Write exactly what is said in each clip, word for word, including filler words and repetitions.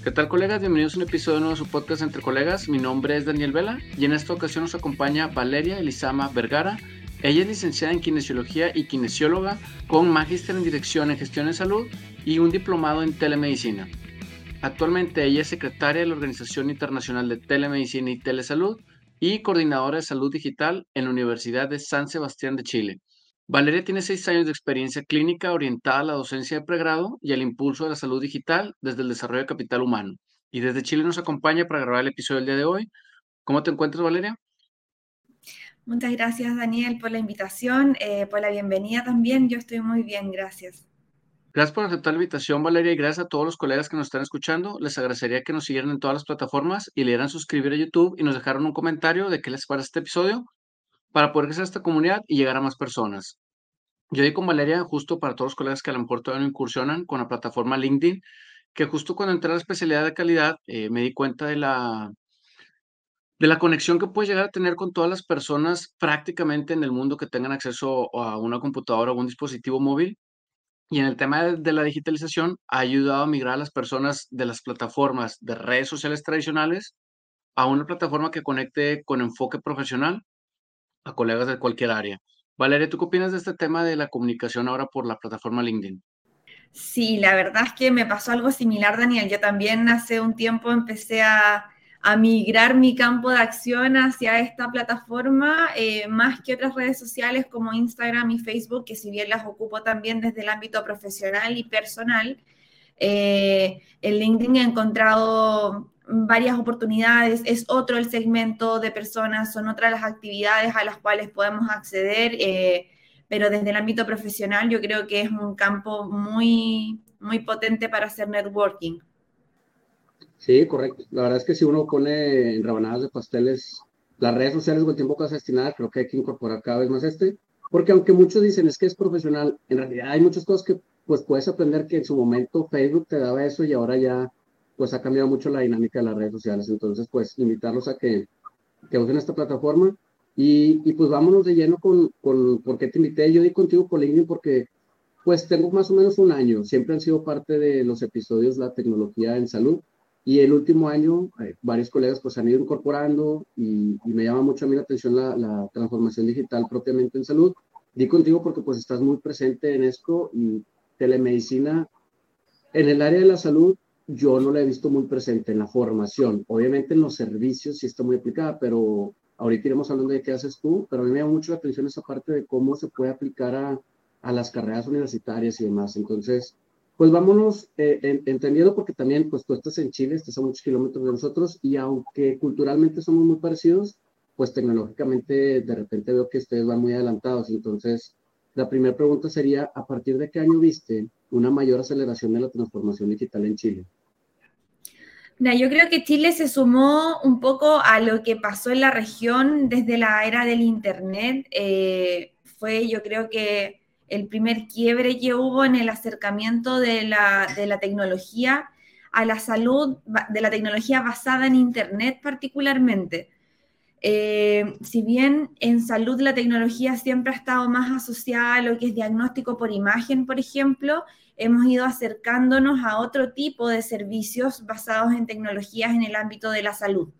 ¿Qué tal, colegas? Bienvenidos a un episodio nuevo de su podcast Entre Colegas. Mi nombre es Daniel Vela y en esta ocasión nos acompaña Valeria Elizama Vergara. Ella es licenciada en Kinesiología y Kinesióloga con magíster en Dirección en Gestión de Salud y un diplomado en Telemedicina. Actualmente ella es secretaria de la Organización Internacional de Telemedicina y Telesalud y coordinadora de Salud Digital en la Universidad de San Sebastián de Chile. Valeria tiene seis años de experiencia clínica orientada a la docencia de pregrado y al impulso de la salud digital desde el desarrollo de capital humano. Y desde Chile nos acompaña para grabar el episodio del día de hoy. ¿Cómo te encuentras, Valeria? Muchas gracias, Daniel, por la invitación, eh, por la bienvenida también. Yo estoy muy bien, gracias. Gracias por aceptar la invitación, Valeria, y gracias a todos los colegas que nos están escuchando. Les agradecería que nos siguieran en todas las plataformas y le dieran suscribir a YouTube y nos dejaran un comentario de qué les parece este episodio para poder crecer esta comunidad y llegar a más personas. Yo di con Valeria justo para todos los colegas que a lo mejor todavía no incursionan con la plataforma LinkedIn, que justo cuando entré a la especialidad de calidad eh, me di cuenta de la, de la conexión que puedes llegar a tener con todas las personas prácticamente en el mundo que tengan acceso a una computadora o un dispositivo móvil. Y en el tema de, de la digitalización ha ayudado a migrar a las personas de las plataformas de redes sociales tradicionales a una plataforma que conecte con enfoque profesional a colegas de cualquier área. Valeria, ¿tú qué opinas de este tema de la comunicación ahora por la plataforma LinkedIn? Sí, la verdad es que me pasó algo similar, Daniel. Yo también hace un tiempo empecé a, a migrar mi campo de acción hacia esta plataforma, eh, más que otras redes sociales como Instagram y Facebook, que si bien las ocupo también desde el ámbito profesional y personal, eh, en LinkedIn he encontrado varias oportunidades, es otro el segmento de personas, son otras las actividades a las cuales podemos acceder, eh, pero desde el ámbito profesional yo creo que es un campo muy, muy potente para hacer networking. Sí, correcto. La verdad es que si uno pone en rebanadas de pasteles las redes sociales o el tiempo que vas a destinar, creo que hay que incorporar cada vez más este, porque aunque muchos dicen es que es profesional, en realidad hay muchas cosas que pues puedes aprender que en su momento Facebook te daba eso y ahora ya pues ha cambiado mucho la dinámica de las redes sociales. Entonces, pues invitarlos a que, que usen esta plataforma y, y pues vámonos de lleno con, con por qué te invité. Yo di contigo por LinkedIn porque pues tengo más o menos un año, siempre han sido parte de los episodios la tecnología en salud y el último año eh, varios colegas pues han ido incorporando y, y me llama mucho a mí la atención la, la transformación digital propiamente en salud. Di contigo porque pues estás muy presente en esto y telemedicina en el área de la salud yo no la he visto muy presente en la formación. Obviamente en los servicios sí está muy aplicada, pero ahorita iremos hablando de qué haces tú, pero a mí me llama mucho la atención esa parte de cómo se puede aplicar a, a las carreras universitarias y demás. Entonces, pues vámonos eh, en, entendiendo porque también pues tú estás en Chile, estás a muchos kilómetros de nosotros y aunque culturalmente somos muy parecidos, pues tecnológicamente de repente veo que ustedes van muy adelantados. Entonces, la primera pregunta sería, ¿a partir de qué año viste una mayor aceleración de la transformación digital en Chile? Mira, yo creo que Chile se sumó un poco a lo que pasó en la región desde la era del Internet. Eh, fue, yo creo que el primer quiebre que hubo en el acercamiento de la, de la tecnología a la salud, de la tecnología basada en Internet particularmente. Eh, si bien en salud la tecnología siempre ha estado más asociada a lo que es diagnóstico por imagen, por ejemplo, hemos ido acercándonos a otro tipo de servicios basados en tecnologías en el ámbito de la salud.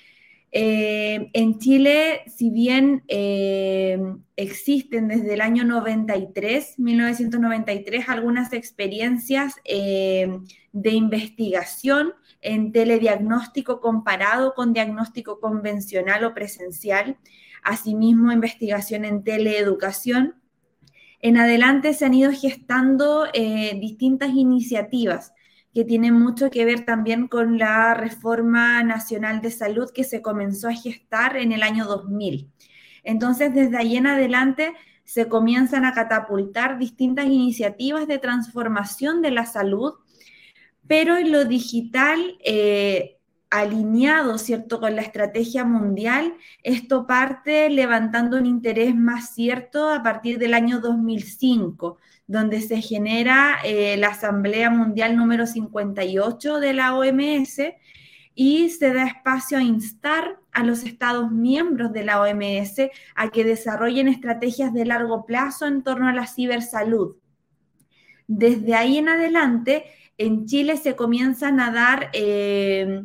Eh, en Chile, si bien eh, existen desde el año noventa y tres, mil novecientos noventa y tres, algunas experiencias eh, de investigación en telediagnóstico comparado con diagnóstico convencional o presencial, asimismo investigación en teleeducación. En adelante se han ido gestando eh, distintas iniciativas que tienen mucho que ver también con la Reforma Nacional de Salud que se comenzó a gestar en el año dos mil. Entonces, desde ahí en adelante se comienzan a catapultar distintas iniciativas de transformación de la salud, pero en lo digital, eh, alineado, ¿cierto?, con la estrategia mundial, esto parte levantando un interés más cierto a partir del año dos mil cinco, donde se genera eh, la Asamblea Mundial número cincuenta y ocho de la O M S y se da espacio a instar a los Estados miembros de la O M S a que desarrollen estrategias de largo plazo en torno a la cibersalud. Desde ahí en adelante, en Chile se comienzan a dar eh,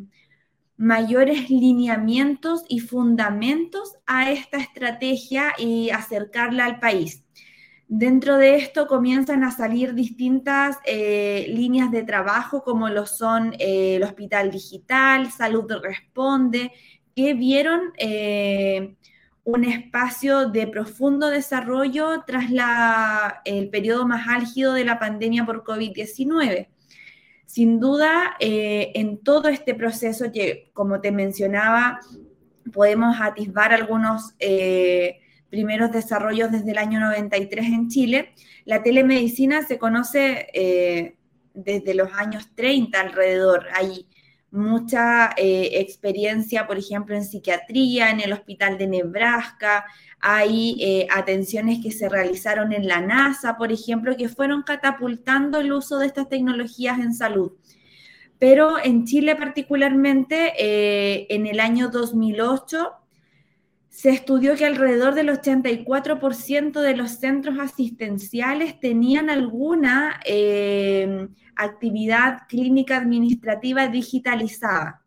mayores lineamientos y fundamentos a esta estrategia y acercarla al país. Dentro de esto comienzan a salir distintas eh, líneas de trabajo, como lo son eh, el Hospital Digital, Salud Responde, que vieron eh, un espacio de profundo desarrollo tras la, el periodo más álgido de la pandemia por COVID diecinueve. Sin duda, eh, en todo este proceso que, como te mencionaba, podemos atisbar algunos eh, primeros desarrollos desde el año noventa y tres en Chile. La telemedicina se conoce eh, desde los años treinta alrededor. Hay mucha eh, experiencia, por ejemplo, en psiquiatría, en el Hospital de Nebraska. Hay eh, atenciones que se realizaron en la NASA, por ejemplo, que fueron catapultando el uso de estas tecnologías en salud. Pero en Chile particularmente, eh, en el año dos mil ocho, se estudió que alrededor del ochenta y cuatro por ciento de los centros asistenciales tenían alguna eh, actividad clínica administrativa digitalizada.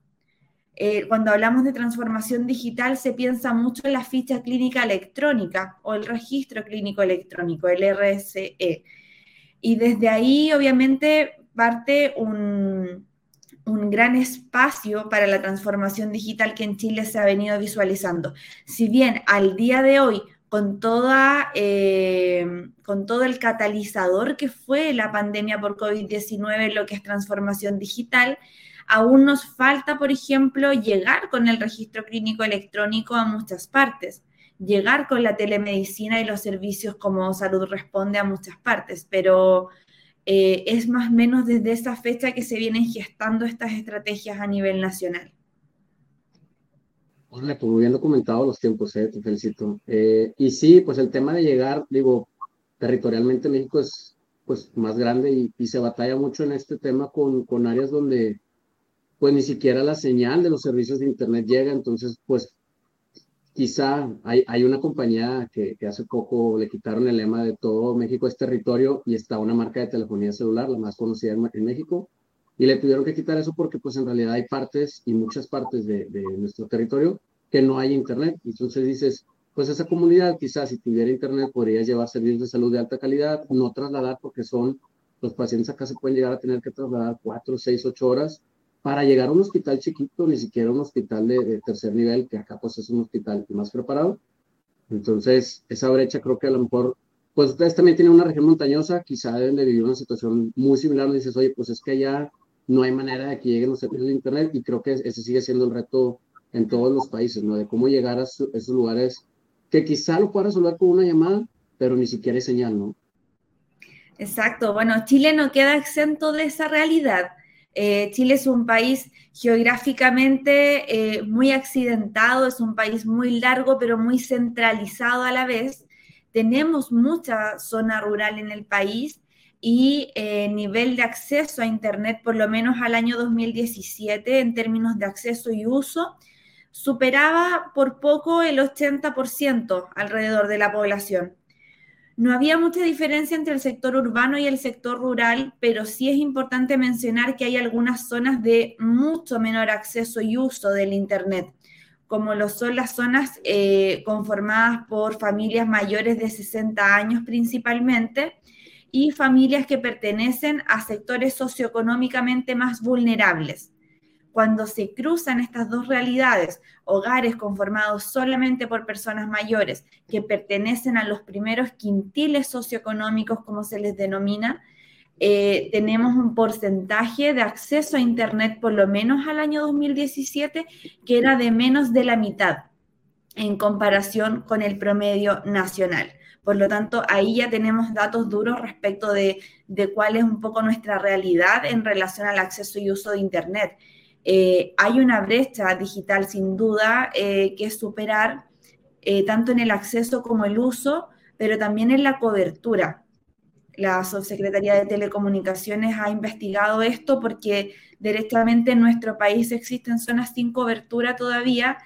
Eh, cuando hablamos de transformación digital se piensa mucho en la ficha clínica electrónica o el registro clínico electrónico, el R S E. Y desde ahí obviamente parte un, un gran espacio para la transformación digital que en Chile se ha venido visualizando. Si bien al día de hoy, con, toda, eh, con todo el catalizador que fue la pandemia por COVID diecinueve, lo que es transformación digital, aún nos falta, por ejemplo, llegar con el registro clínico electrónico a muchas partes, llegar con la telemedicina y los servicios como Salud Responde a muchas partes, pero eh, es más o menos desde esa fecha que se vienen gestando estas estrategias a nivel nacional. Hola, pues muy bien documentado los tiempos, eh, te felicito. Eh, y sí, pues el tema de llegar, digo, territorialmente México es pues más grande y, y se batalla mucho en este tema con, con áreas donde pues ni siquiera la señal de los servicios de internet llega, entonces pues quizá hay, hay una compañía que, que hace poco le quitaron el lema de todo México es territorio y está una marca de telefonía celular, la más conocida en, en México, y le tuvieron que quitar eso porque pues en realidad hay partes y muchas partes de, de nuestro territorio que no hay internet, entonces dices, pues esa comunidad quizás si tuviera internet podría llevar servicios de salud de alta calidad, no trasladar porque son, los pacientes acá se pueden llegar a tener que trasladar cuatro, seis, ocho horas para llegar a un hospital chiquito, ni siquiera un hospital de, de tercer nivel, que acá pues es un hospital más preparado. Entonces, esa brecha creo que a lo mejor, pues ustedes también tienen una región montañosa, quizá deben de vivir una situación muy similar, donde dices, oye, pues es que allá no hay manera de que lleguen los servicios de internet, y creo que ese sigue siendo el reto en todos los países, ¿no? De cómo llegar a su, esos lugares que quizá lo pueda resolver con una llamada, pero ni siquiera hay señal, ¿no? Exacto, bueno, Chile no queda exento de esa realidad. Eh, Chile es un país geográficamente eh, muy accidentado, es un país muy largo, pero muy centralizado a la vez. Tenemos mucha zona rural en el país y eh, nivel de acceso a Internet, por lo menos al año dos mil diecisiete, en términos de acceso y uso, superaba por poco el ochenta por ciento alrededor de la población. No había mucha diferencia entre el sector urbano y el sector rural, pero sí es importante mencionar que hay algunas zonas de mucho menor acceso y uso del Internet, como lo son las zonas eh, conformadas por familias mayores de sesenta años principalmente y familias que pertenecen a sectores socioeconómicamente más vulnerables. Cuando se cruzan estas dos realidades, hogares conformados solamente por personas mayores que pertenecen a los primeros quintiles socioeconómicos, como se les denomina, eh, tenemos un porcentaje de acceso a Internet, por lo menos al año dos mil diecisiete, que era de menos de la mitad en comparación con el promedio nacional. Por lo tanto, ahí ya tenemos datos duros respecto de, de cuál es un poco nuestra realidad en relación al acceso y uso de Internet. Eh, hay una brecha digital sin duda eh, que superar eh, tanto en el acceso como el uso, pero también en la cobertura. La Subsecretaría de Telecomunicaciones ha investigado esto porque directamente en nuestro país existen zonas sin cobertura todavía,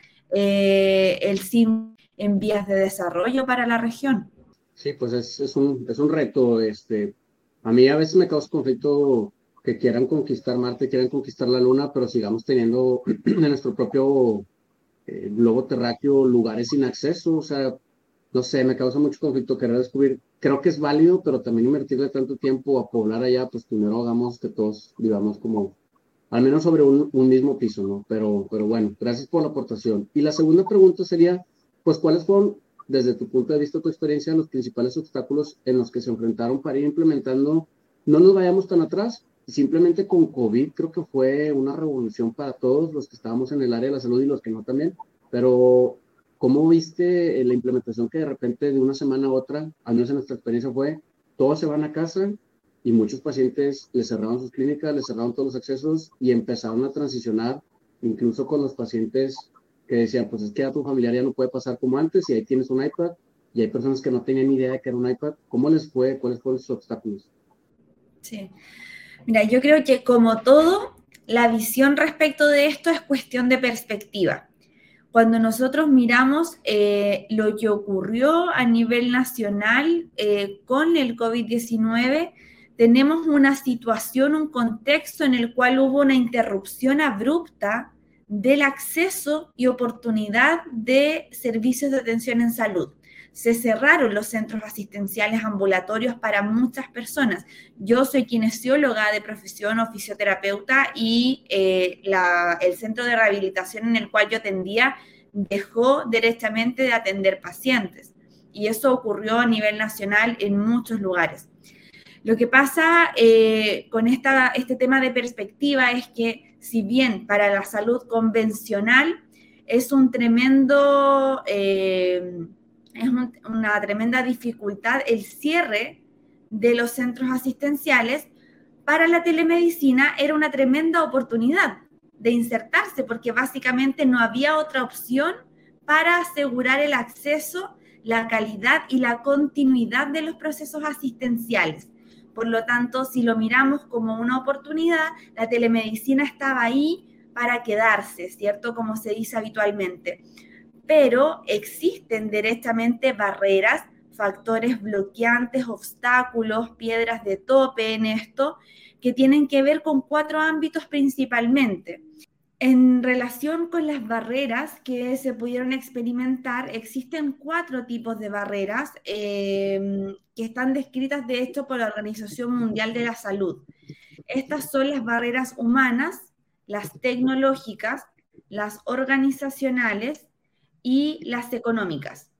eh, el S I M en vías de desarrollo para la región. Sí, pues es, es, un, es un reto. Este, a mí a veces me causa conflicto que quieran conquistar Marte, quieran conquistar la Luna, pero sigamos teniendo en nuestro propio eh, globo terráqueo lugares sin acceso. O sea, no sé, me causa mucho conflicto querer descubrir. Creo que es válido, pero también invertirle tanto tiempo a poblar allá, pues primero hagamos que todos vivamos como, al menos sobre un, un mismo piso, ¿no? Pero, pero bueno, gracias por la aportación. Y la segunda pregunta sería, pues, ¿cuáles fueron, desde tu punto de vista, tu experiencia, los principales obstáculos en los que se enfrentaron para ir implementando? No nos vayamos tan atrás, simplemente con COVID creo que fue una revolución para todos los que estábamos en el área de la salud y los que no también, pero ¿cómo viste la implementación que de repente de una semana a otra, al menos en nuestra experiencia fue, todos se van a casa y muchos pacientes les cerraron sus clínicas, les cerraron todos los accesos y empezaron a transicionar, incluso con los pacientes que decían, pues es que a tu familiar ya no puede pasar como antes y ahí tienes un iPad, y hay personas que no tenían ni idea de que era un iPad? ¿Cómo les fue? ¿Cuáles fueron sus obstáculos? Sí. Mira, yo creo que como todo, la visión respecto de esto es cuestión de perspectiva. Cuando nosotros miramos eh, lo que ocurrió a nivel nacional eh, con el COVID diecinueve, tenemos una situación, un contexto en el cual hubo una interrupción abrupta del acceso y oportunidad de servicios de atención en salud. Se cerraron los centros asistenciales ambulatorios para muchas personas. Yo soy kinesióloga de profesión o fisioterapeuta y eh, la, el centro de rehabilitación en el cual yo atendía dejó directamente de atender pacientes. Y eso ocurrió a nivel nacional en muchos lugares. Lo que pasa eh, con esta, este tema de perspectiva es que si bien para la salud convencional es un tremendo... Eh, es un, una tremenda dificultad el cierre de los centros asistenciales, para la telemedicina era una tremenda oportunidad de insertarse, porque básicamente no había otra opción para asegurar el acceso, la calidad y la continuidad de los procesos asistenciales. Por lo tanto, si lo miramos como una oportunidad, la telemedicina estaba ahí para quedarse, ¿cierto? Como se dice habitualmente. Pero existen directamente barreras, factores bloqueantes, obstáculos, piedras de tope en esto, que tienen que ver con cuatro ámbitos principalmente. En relación con las barreras que se pudieron experimentar, existen cuatro tipos de barreras eh, que están descritas de hecho por la Organización Mundial de la Salud. Estas son las barreras humanas, las tecnológicas, las organizacionales y las económicas.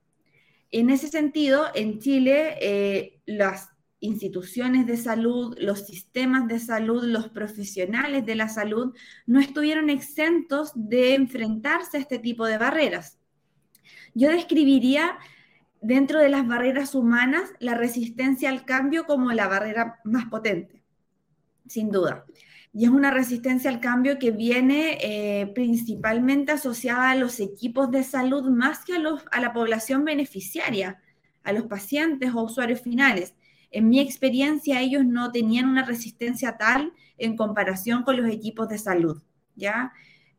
En ese sentido, en Chile, eh, las instituciones de salud, los sistemas de salud, los profesionales de la salud no estuvieron exentos de enfrentarse a este tipo de barreras. Yo describiría dentro de las barreras humanas la resistencia al cambio como la barrera más potente, sin duda. Y es una resistencia al cambio que viene eh, principalmente asociada a los equipos de salud más que a, los, a la población beneficiaria, a los pacientes o usuarios finales. En mi experiencia, ellos no tenían una resistencia tal en comparación con los equipos de salud, ¿ya?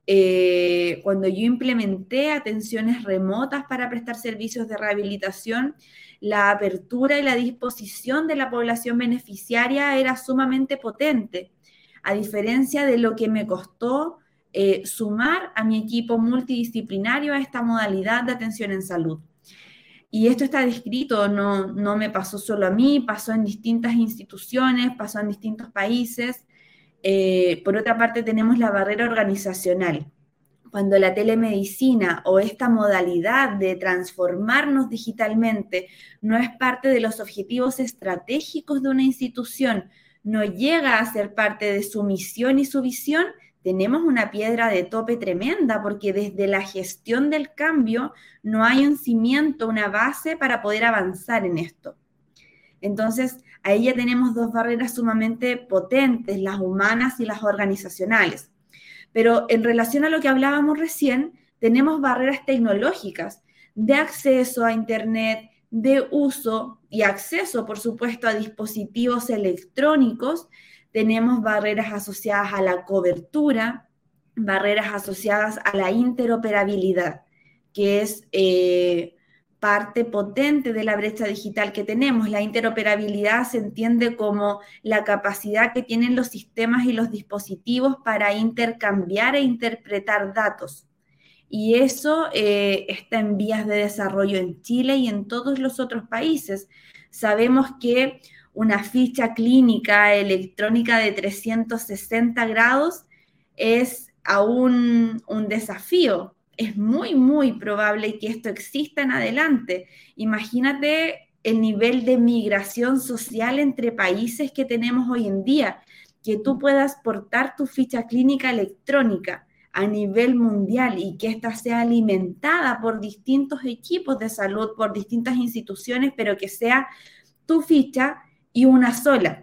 Eh, cuando yo implementé atenciones remotas para prestar servicios de rehabilitación, la apertura y la disposición de la población beneficiaria era sumamente potente, a diferencia de lo que me costó eh, sumar a mi equipo multidisciplinario a esta modalidad de atención en salud. Y esto está descrito, no, no me pasó solo a mí, pasó en distintas instituciones, pasó en distintos países. Eh, por otra parte, tenemos la barrera organizacional. Cuando la telemedicina o esta modalidad de transformarnos digitalmente no es parte de los objetivos estratégicos de una institución, no llega a ser parte de su misión y su visión, tenemos una piedra de tope tremenda, porque desde la gestión del cambio no hay un cimiento, una base para poder avanzar en esto. Entonces, ahí ya tenemos dos barreras sumamente potentes, las humanas y las organizacionales. Pero en relación a lo que hablábamos recién, tenemos barreras tecnológicas de acceso a Internet, de uso y acceso, por supuesto, a dispositivos electrónicos. Tenemos barreras asociadas a la cobertura, barreras asociadas a la interoperabilidad, que es eh, parte potente de la brecha digital que tenemos. La interoperabilidad se entiende como la capacidad que tienen los sistemas y los dispositivos para intercambiar e interpretar datos. Y eso eh, está en vías de desarrollo en Chile y en todos los otros países. Sabemos que una ficha clínica electrónica de trescientos sesenta grados es aún un desafío. Es muy, muy probable que esto exista en adelante. Imagínate el nivel de migración social entre países que tenemos hoy en día, que tú puedas portar tu ficha clínica electrónica a nivel mundial y que ésta sea alimentada por distintos equipos de salud, por distintas instituciones, pero que sea tu ficha y una sola.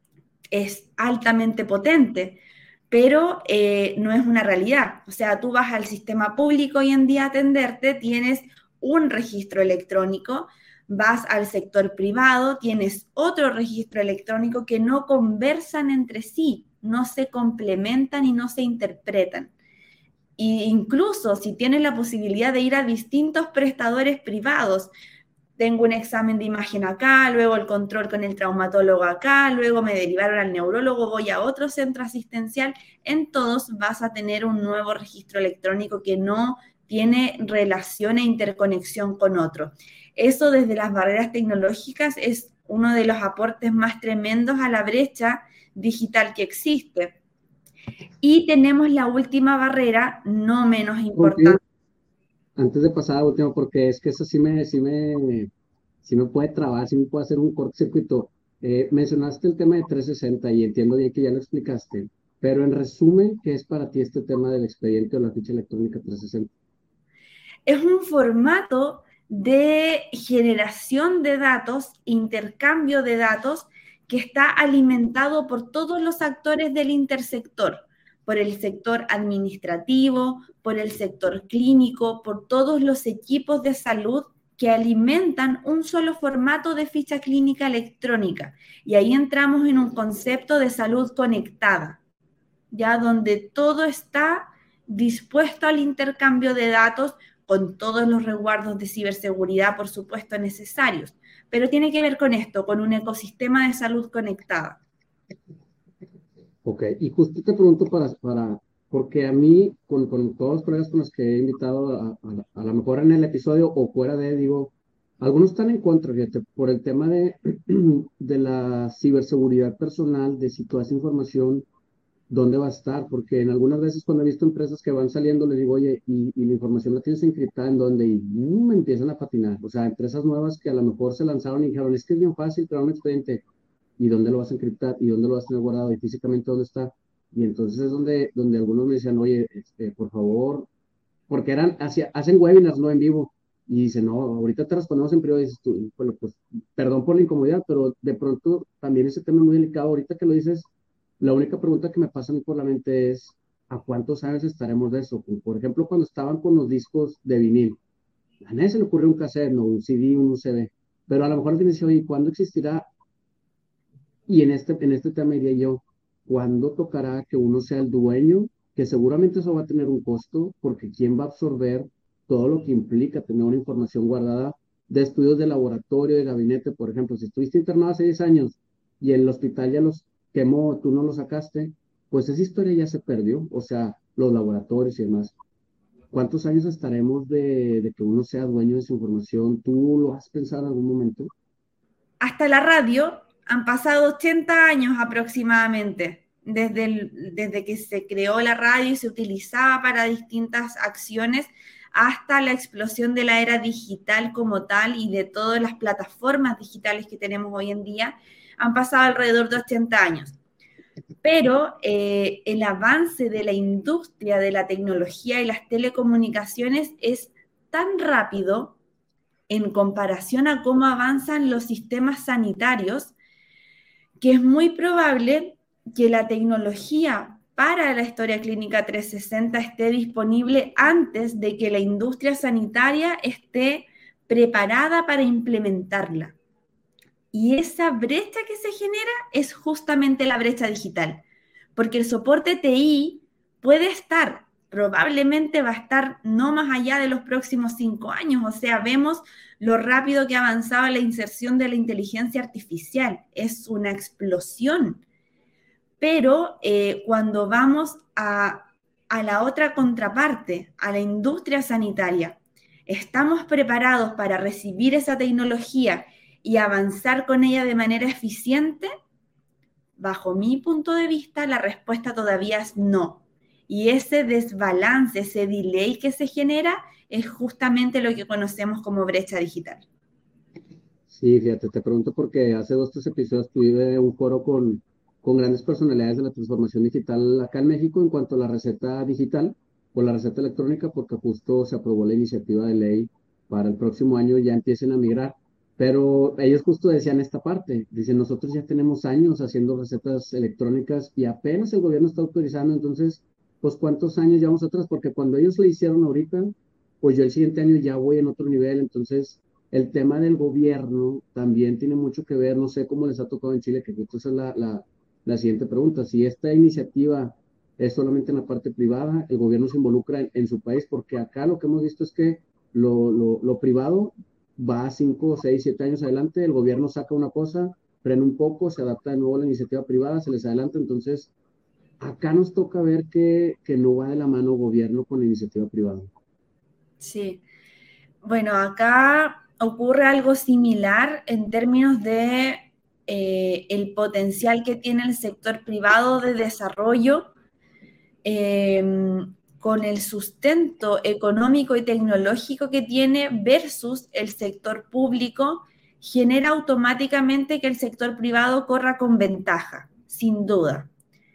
Es altamente potente, pero eh, no es una realidad. O sea, tú vas al sistema público hoy en día a atenderte, tienes un registro electrónico, vas al sector privado, tienes otro registro electrónico que no conversan entre sí, no se complementan y no se interpretan. E incluso si tienes la posibilidad de ir a distintos prestadores privados, tengo un examen de imagen acá, luego el control con el traumatólogo acá, luego me derivaron al neurólogo, voy a otro centro asistencial, en todos vas a tener un nuevo registro electrónico que no tiene relación e interconexión con otro. Eso desde las barreras tecnológicas es uno de los aportes más tremendos a la brecha digital que existe. Y tenemos la última barrera, no menos importante. Antes de pasar a la última, porque es que eso sí me, sí me, sí me puede trabar, sí me puede hacer un cortocircuito. Eh, mencionaste el tema de trescientos sesenta y entiendo bien que ya lo explicaste, pero en resumen, ¿qué es para ti este tema del expediente o la ficha electrónica trescientos sesenta? Es un formato de generación de datos, intercambio de datos, que está alimentado por todos los actores del intersector, por el sector administrativo, por el sector clínico, por todos los equipos de salud que alimentan un solo formato de ficha clínica electrónica. Y ahí entramos en un concepto de salud conectada, ya donde todo está dispuesto al intercambio de datos con todos los resguardos de ciberseguridad, por supuesto, necesarios. Pero tiene que ver con esto, con un ecosistema de salud conectada. Ok, y justo te pregunto para, para porque a mí, con, con todos los colegas con los que he invitado, a, a, a lo mejor en el episodio o fuera de, digo, algunos están en contra, fíjate, por el tema de, de la ciberseguridad personal, de si toda esa información, dónde va a estar, porque en algunas veces cuando he visto empresas que van saliendo, les digo, oye, y, y la información la tienes encriptada en dónde, y mm, me empiezan a patinar, o sea, empresas nuevas que a lo mejor se lanzaron y dijeron, es que es bien fácil crear un expediente, y dónde lo vas a encriptar, y dónde lo vas a tener guardado, y físicamente dónde está. Y entonces es donde, donde algunos me decían, oye, este, por favor, porque eran, hacia, hacen webinars, no en vivo, y dicen, no, ahorita te respondemos en privado, y dices tú, bueno, pues, perdón por la incomodidad, pero de pronto también ese tema es muy delicado, ahorita que lo dices, la única pregunta que me pasa a mí por la mente es, ¿a cuántos años estaremos de eso? Por ejemplo, cuando estaban con los discos de vinil, a nadie se le ocurrió un cassette, no, un C D, un U S B, pero a lo mejor alguien dice, oye, ¿cuándo existirá? Y en este, en este tema diría yo, ¿cuándo tocará que uno sea el dueño? Que seguramente eso va a tener un costo, porque ¿quién va a absorber todo lo que implica tener una información guardada de estudios de laboratorio, de gabinete? Por ejemplo, si estuviste internado hace diez años y el hospital ya los quemó, tú no los sacaste, pues esa historia ya se perdió, o sea, los laboratorios y demás. ¿Cuántos años estaremos de, de que uno sea dueño de su información? ¿Tú lo has pensado en algún momento? Hasta la radio han pasado ochenta años aproximadamente, desde, el, desde que se creó la radio y se utilizaba para distintas acciones, hasta la explosión de la era digital como tal y de todas las plataformas digitales que tenemos hoy en día, han pasado alrededor de ochenta años. Pero eh, el avance de la industria de la tecnología y las telecomunicaciones es tan rápido en comparación a cómo avanzan los sistemas sanitarios, que es muy probable que la tecnología para la historia clínica trescientos sesenta esté disponible antes de que la industria sanitaria esté preparada para implementarla. Y esa brecha que se genera es justamente la brecha digital, porque el soporte T I puede estar, probablemente va a estar no más allá de los próximos cinco años. O sea, vemos lo rápido que ha avanzado la inserción de la inteligencia artificial. Es una explosión. Pero eh, cuando vamos a, a la otra contraparte, a la industria sanitaria, ¿estamos preparados para recibir esa tecnología y avanzar con ella de manera eficiente? Bajo mi punto de vista, la respuesta todavía es no. Y ese desbalance, ese delay que se genera, es justamente lo que conocemos como brecha digital. Sí, fíjate, te pregunto porque hace dos, tres episodios tuve un foro con, con grandes personalidades de la transformación digital acá en México en cuanto a la receta digital o la receta electrónica, porque justo se aprobó la iniciativa de ley para el próximo año ya empiecen a migrar. Pero ellos justo decían esta parte, dicen, nosotros ya tenemos años haciendo recetas electrónicas y apenas el gobierno está autorizando, entonces, pues, ¿cuántos años llevamos atrás? Porque cuando ellos lo hicieron ahorita, pues yo el siguiente año ya voy en otro nivel, entonces el tema del gobierno también tiene mucho que ver, no sé cómo les ha tocado en Chile, que justo esa es la, la, la siguiente pregunta. Si esta iniciativa es solamente en la parte privada, el gobierno se involucra en, en su país, porque acá lo que hemos visto es que lo, lo, lo privado va cinco, seis, siete años adelante, el gobierno saca una cosa, frena un poco, se adapta de nuevo a la iniciativa privada, se les adelanta, entonces acá nos toca ver que, que no va de la mano gobierno con la iniciativa privada. Sí. Bueno, acá ocurre algo similar en términos de eh, el potencial que tiene el sector privado de desarrollo eh, con el sustento económico y tecnológico que tiene versus el sector público, genera automáticamente que el sector privado corra con ventaja, sin duda.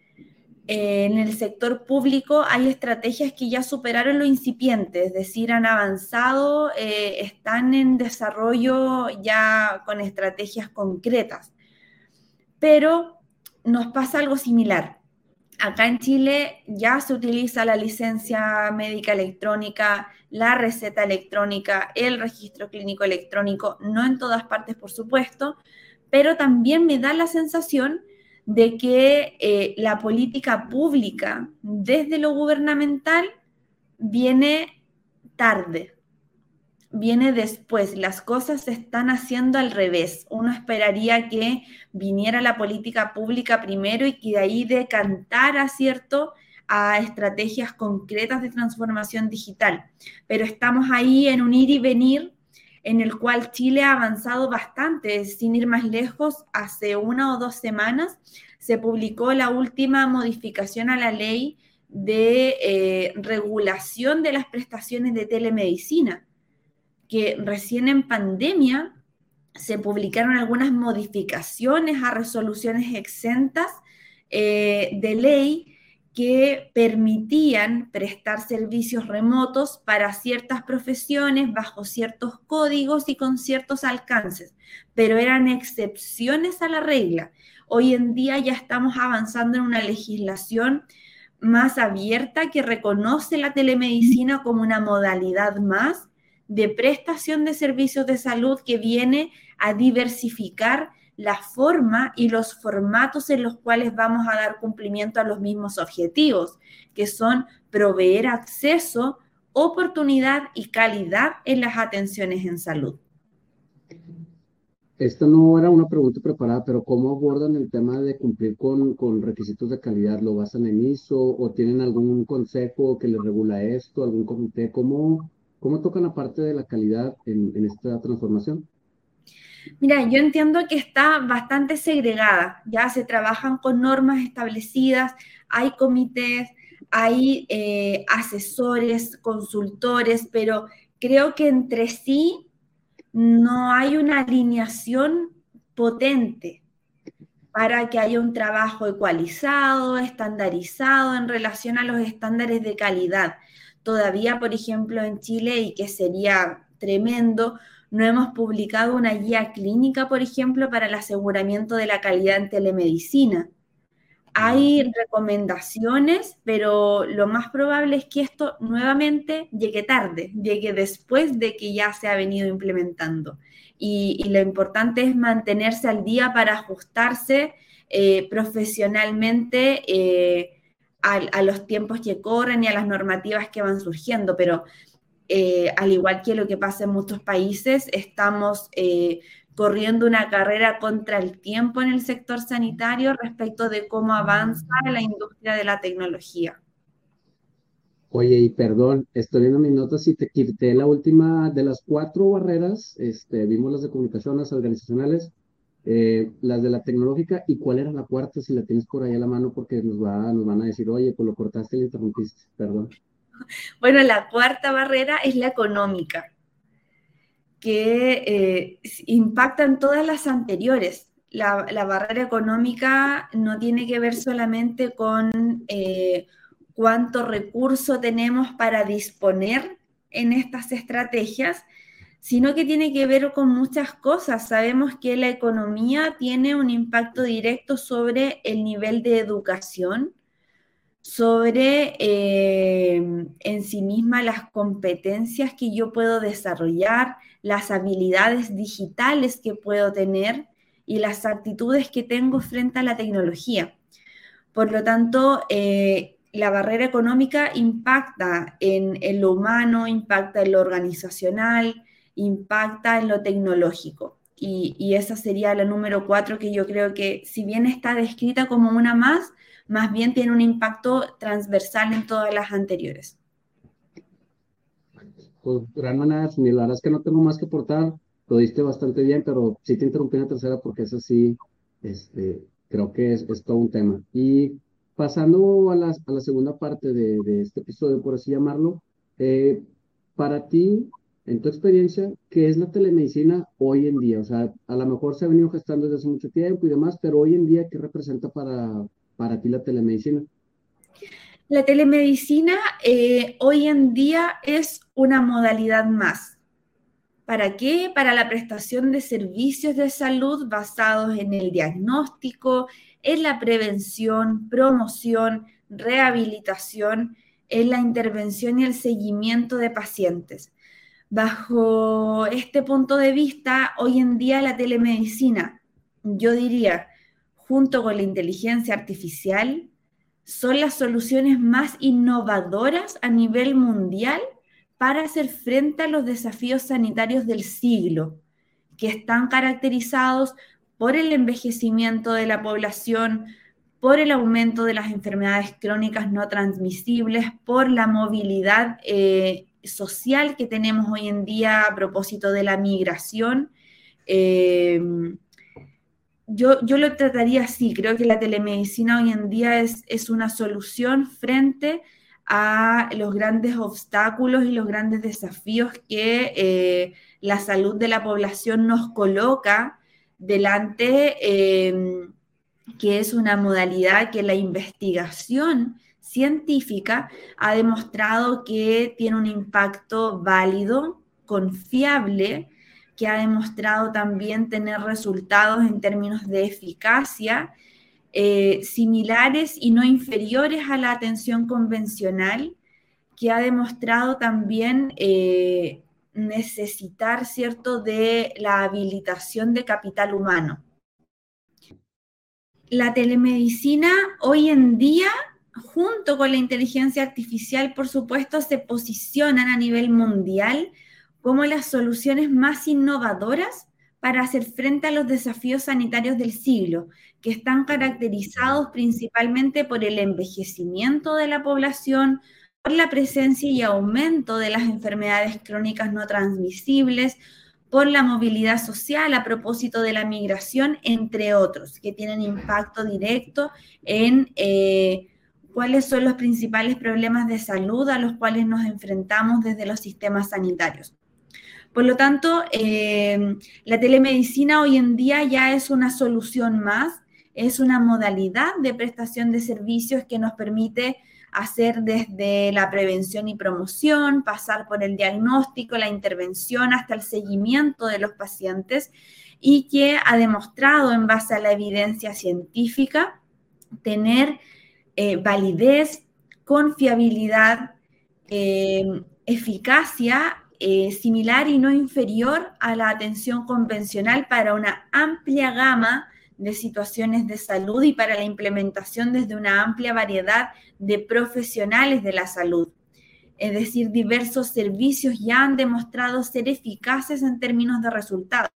En el sector público hay estrategias que ya superaron lo incipiente, es decir, han avanzado, eh, están en desarrollo ya con estrategias concretas. Pero nos pasa algo similar. Acá en Chile ya se utiliza la licencia médica electrónica, la receta electrónica, el registro clínico electrónico, no en todas partes, por supuesto, pero también me da la sensación de que eh, la política pública desde lo gubernamental viene tarde, viene después, las cosas se están haciendo al revés. Uno esperaría que viniera la política pública primero y que de ahí decantara, ¿cierto?, a estrategias concretas de transformación digital. Pero estamos ahí en un ir y venir en el cual Chile ha avanzado bastante. Sin ir más lejos, hace una o dos semanas se publicó la última modificación a la ley de eh, regulación de las prestaciones de telemedicina, que recién en pandemia se publicaron algunas modificaciones a resoluciones exentas eh, de ley que permitían prestar servicios remotos para ciertas profesiones bajo ciertos códigos y con ciertos alcances, pero eran excepciones a la regla. Hoy en día ya estamos avanzando en una legislación más abierta que reconoce la telemedicina como una modalidad más de prestación de servicios de salud que viene a diversificar la forma y los formatos en los cuales vamos a dar cumplimiento a los mismos objetivos, que son proveer acceso, oportunidad y calidad en las atenciones en salud. Esta no era una pregunta preparada, pero ¿cómo abordan el tema de cumplir con, con requisitos de calidad? ¿Lo basan en I S O o tienen algún consejo que les regula esto, algún comité? ¿Cómo, cómo tocan la parte de la calidad en, en esta transformación? Mira, yo entiendo que está bastante segregada, ya se trabajan con normas establecidas, hay comités, hay eh, asesores, consultores, pero creo que entre sí no hay una alineación potente para que haya un trabajo ecualizado, estandarizado en relación a los estándares de calidad. Todavía, por ejemplo, en Chile, y que sería tremendo, no hemos publicado una guía clínica, por ejemplo, para el aseguramiento de la calidad en telemedicina. Hay recomendaciones, pero lo más probable es que esto nuevamente llegue tarde, llegue después de que ya se ha venido implementando. Y, y lo importante es mantenerse al día para ajustarse eh, profesionalmente eh, a, a los tiempos que corren y a las normativas que van surgiendo, pero eh, al igual que lo que pasa en muchos países, estamos eh, corriendo una carrera contra el tiempo en el sector sanitario respecto de cómo avanza la industria de la tecnología. Oye, y perdón, estoy viendo mis notas y te quité la última de las cuatro barreras, este, vimos las de comunicación, las organizacionales, eh, las de la tecnológica, ¿y cuál era la cuarta? Si la tienes por ahí a la mano, porque nos va, nos van a decir, oye, pues lo cortaste y lo interrumpiste, perdón. Bueno, la cuarta barrera es la económica, que eh, impactan todas las anteriores. La, la, barrera económica no tiene que ver solamente con eh, cuánto recurso tenemos para disponer en estas estrategias, sino que tiene que ver con muchas cosas. Sabemos que la economía tiene un impacto directo sobre el nivel de educación, sobre eh, en sí misma las competencias que yo puedo desarrollar, las habilidades digitales que puedo tener y las actitudes que tengo frente a la tecnología. Por lo tanto, eh, la barrera económica impacta en, en lo humano, impacta en lo organizacional, impacta en lo tecnológico. Y, y esa sería la número cuatro, que yo creo que si bien está descrita como una más, más bien tiene un impacto transversal en todas las anteriores. Pues gran manera, la verdad es que no tengo más que aportar, lo diste bastante bien, pero sí te interrumpí en la tercera porque eso sí, este, creo que es, es todo un tema. Y pasando a la, a la segunda parte de, de este episodio, por así llamarlo, eh, para ti, en tu experiencia, ¿qué es la telemedicina hoy en día? O sea, a lo mejor se ha venido gestando desde hace mucho tiempo y demás, pero hoy en día, ¿qué representa para, para ti la telemedicina? La telemedicina eh, hoy en día es una modalidad más. ¿Para qué? Para la prestación de servicios de salud basados en el diagnóstico, en la prevención, promoción, rehabilitación, en la intervención y el seguimiento de pacientes. Bajo este punto de vista, hoy en día la telemedicina, yo diría, junto con la inteligencia artificial, son las soluciones más innovadoras a nivel mundial para hacer frente a los desafíos sanitarios del siglo, que están caracterizados por el envejecimiento de la población, por el aumento de las enfermedades crónicas no transmisibles, por la movilidad eh, social que tenemos hoy en día a propósito de la migración. Eh, Yo, yo lo trataría así, creo que la telemedicina hoy en día es, es una solución frente a los grandes obstáculos y los grandes desafíos que eh, la salud de la población nos coloca delante, eh, que es una modalidad que la investigación científica ha demostrado que tiene un impacto válido, confiable, que ha demostrado también tener resultados en términos de eficacia eh, similares y no inferiores a la atención convencional, que ha demostrado también eh, necesitar, ¿cierto?, de la habilitación de capital humano. La telemedicina hoy en día, junto con la inteligencia artificial, por supuesto, se posicionan a nivel mundial como las soluciones más innovadoras para hacer frente a los desafíos sanitarios del siglo, que están caracterizados principalmente por el envejecimiento de la población, por la presencia y aumento de las enfermedades crónicas no transmisibles, por la movilidad social a propósito de la migración, entre otros, que tienen impacto directo en eh, cuáles son los principales problemas de salud a los cuales nos enfrentamos desde los sistemas sanitarios. Por lo tanto, eh, la telemedicina hoy en día ya es una solución más, es una modalidad de prestación de servicios que nos permite hacer desde la prevención y promoción, pasar por el diagnóstico, la intervención, hasta el seguimiento de los pacientes, y que ha demostrado en base a la evidencia científica tener eh, validez, confiabilidad, eh, eficacia eh, similar y no inferior a la atención convencional para una amplia gama de situaciones de salud y para la implementación desde una amplia variedad de profesionales de la salud. Es decir, diversos servicios ya han demostrado ser eficaces en términos de resultados.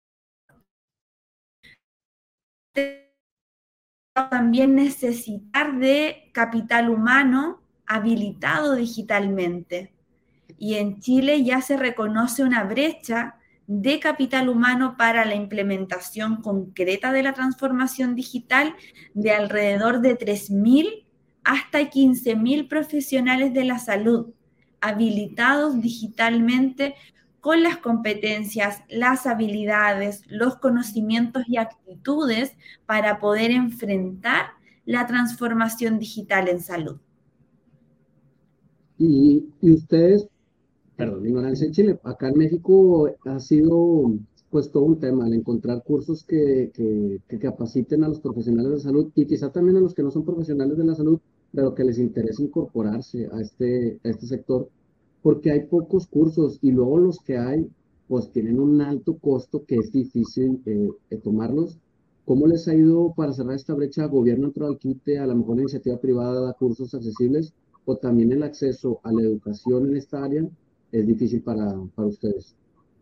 También necesitar de capital humano habilitado digitalmente. Y en Chile ya se reconoce una brecha de capital humano para la implementación concreta de la transformación digital de alrededor de tres mil hasta quince mil profesionales de la salud, habilitados digitalmente con las competencias, las habilidades, los conocimientos y actitudes para poder enfrentar la transformación digital en salud. Y, y ustedes, perdón, ignorancia en Chile, acá en México ha sido pues todo un tema el encontrar cursos que, que, que capaciten a los profesionales de salud y quizá también a los que no son profesionales de la salud, pero que les interesa incorporarse a este, a este sector, porque hay pocos cursos y luego los que hay pues tienen un alto costo que es difícil eh, eh, tomarlos. ¿Cómo les ha ido para cerrar esta brecha? ¿Gobierno entró al quite, a lo mejor la iniciativa privada da cursos accesibles o también el acceso a la educación en esta área es difícil para, para ustedes?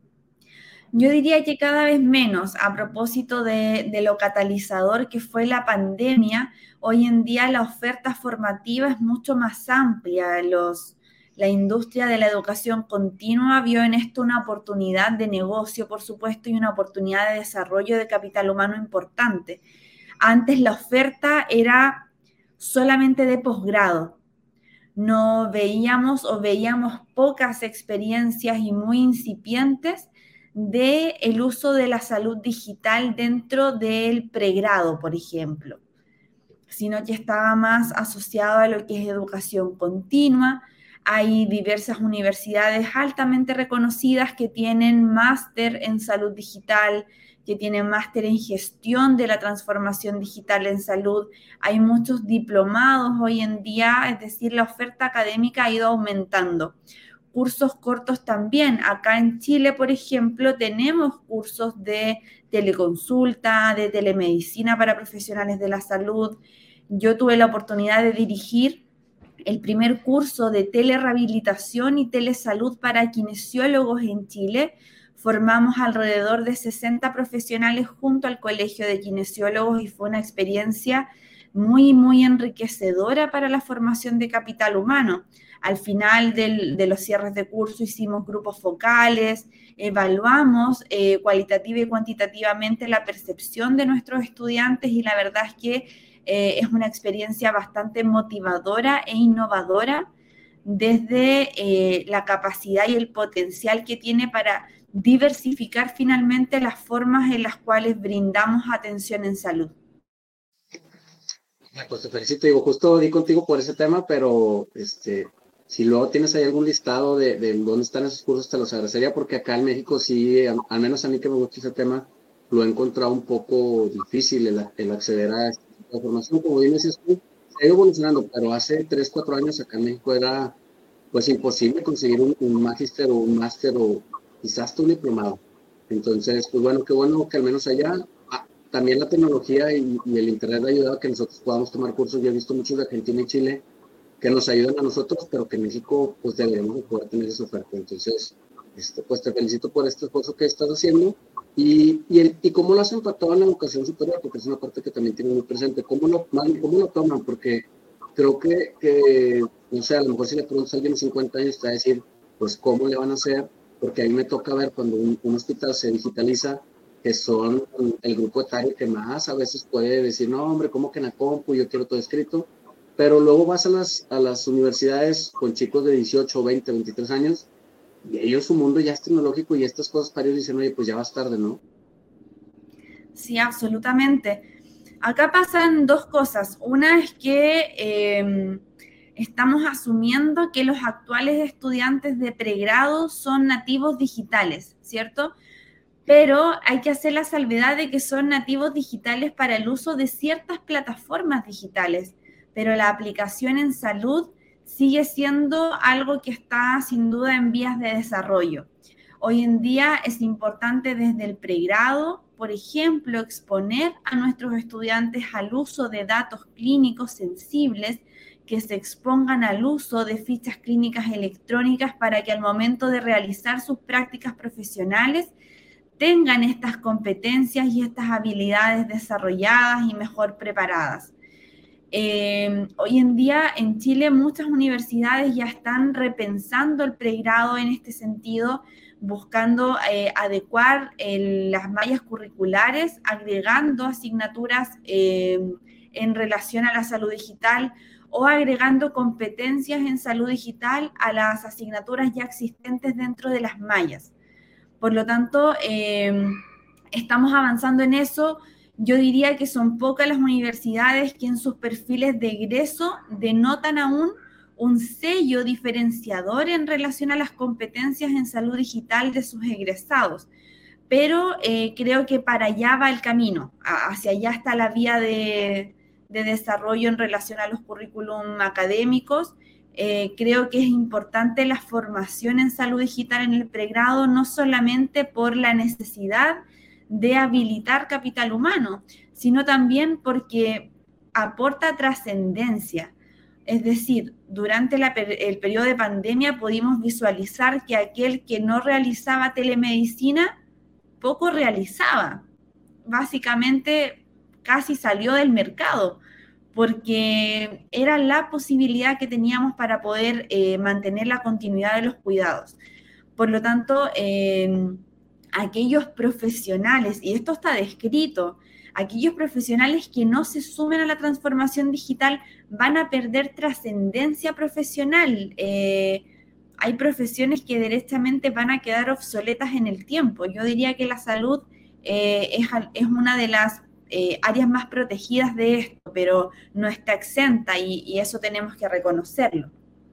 Yo diría que cada vez menos, a propósito de, de lo catalizador que fue la pandemia. Hoy en día la oferta formativa es mucho más amplia. Los, la industria de la educación continua vio en esto una oportunidad de negocio, por supuesto, y una oportunidad de desarrollo de capital humano importante. Antes la oferta era solamente de posgrado. No veíamos o veíamos pocas experiencias y muy incipientes del uso de la salud digital dentro del pregrado, por ejemplo, sino que estaba más asociado a lo que es educación continua. Hay diversas universidades altamente reconocidas que tienen máster en salud digital, que tienen máster en gestión de la transformación digital en salud. Hay muchos diplomados hoy en día, es decir, la oferta académica ha ido aumentando. Cursos cortos también. Acá en Chile, por ejemplo, tenemos cursos de teleconsulta, de telemedicina para profesionales de la salud. Yo tuve la oportunidad de dirigir el primer curso de telerehabilitación y telesalud para kinesiólogos en Chile. Formamos alrededor de sesenta profesionales junto al Colegio de Kinesiólogos y fue una experiencia muy, muy enriquecedora para la formación de capital humano. Al final del, de los cierres de curso hicimos grupos focales, evaluamos eh, cualitativa y cuantitativamente la percepción de nuestros estudiantes y la verdad es que eh, es una experiencia bastante motivadora e innovadora desde eh, la capacidad y el potencial que tiene para diversificar finalmente las formas en las cuales brindamos atención en salud. Pues te felicito, digo, justo di contigo por ese tema, pero este, si luego tienes ahí algún listado de, de dónde están esos cursos, te los agradecería, porque acá en México sí, al, al menos a mí que me gusta ese tema, lo he encontrado un poco difícil el, el acceder a esta información. Como bien decías tú, se ha ido evolucionando, pero hace tres, cuatro años acá en México era pues imposible conseguir un, un magíster o un máster o quizás hasta un diplomado. Entonces, pues bueno, qué bueno que al menos allá, ah, también la tecnología y, y el internet ha ayudado a que nosotros podamos tomar cursos. Yo he visto muchos de Argentina y Chile que nos ayudan a nosotros, pero que en México pues deberíamos de poder tener esa oferta. Entonces, este, pues te felicito por este esfuerzo que estás haciendo y, y, el, y cómo lo has empatado en la educación superior, porque es una parte que también tiene muy presente. ¿Cómo lo, cómo lo toman? Porque creo que, que, no sé, a lo mejor si le preguntas a alguien de cincuenta años te va a decir, pues, ¿cómo le van a hacer? Porque a mí me toca ver cuando un, un hospital se digitaliza, que son el grupo etario que más a veces puede decir, no, hombre, ¿cómo que en la compu? Yo quiero todo escrito. Pero luego vas a las, a las universidades con chicos de dieciocho, veinte, veintitrés años y ellos su mundo ya es tecnológico y estas cosas para ellos dicen, oye, pues ya vas tarde, ¿no? Sí, absolutamente. Acá pasan dos cosas. Una es que eh, estamos asumiendo que los actuales estudiantes de pregrado son nativos digitales, ¿cierto? Pero hay que hacer la salvedad de que son nativos digitales para el uso de ciertas plataformas digitales, pero la aplicación en salud sigue siendo algo que está sin duda en vías de desarrollo. Hoy en día es importante desde el pregrado, por ejemplo, exponer a nuestros estudiantes al uso de datos clínicos sensibles, que se expongan al uso de fichas clínicas electrónicas para que al momento de realizar sus prácticas profesionales tengan estas competencias y estas habilidades desarrolladas y mejor preparadas. Eh, hoy en día en Chile muchas universidades ya están repensando el pregrado en este sentido, buscando eh, adecuar eh, las mallas curriculares, agregando asignaturas eh, en relación a la salud digital o agregando competencias en salud digital a las asignaturas ya existentes dentro de las mallas. Por lo tanto, eh, estamos avanzando en eso. Yo diría que son pocas las universidades que en sus perfiles de egreso denotan aún un sello diferenciador en relación a las competencias en salud digital de sus egresados. Pero eh, creo que para allá va el camino, hacia allá está la vía de, de desarrollo en relación a los currículum académicos. Eh, creo que es importante la formación en salud digital en el pregrado, no solamente por la necesidad de habilitar capital humano, sino también porque aporta trascendencia. Es decir, durante la, el periodo de pandemia pudimos visualizar que aquel que no realizaba telemedicina, poco realizaba. Básicamente casi salió del mercado, porque era la posibilidad que teníamos para poder eh, mantener la continuidad de los cuidados. Por lo tanto, eh, aquellos profesionales, y esto está descrito, aquellos profesionales que no se sumen a la transformación digital van a perder trascendencia profesional. Eh, hay profesiones que derechamente van a quedar obsoletas en el tiempo. Yo diría que la salud eh, es, es una de las eh, áreas más protegidas de esto, pero no está exenta y, y eso tenemos que reconocerlo.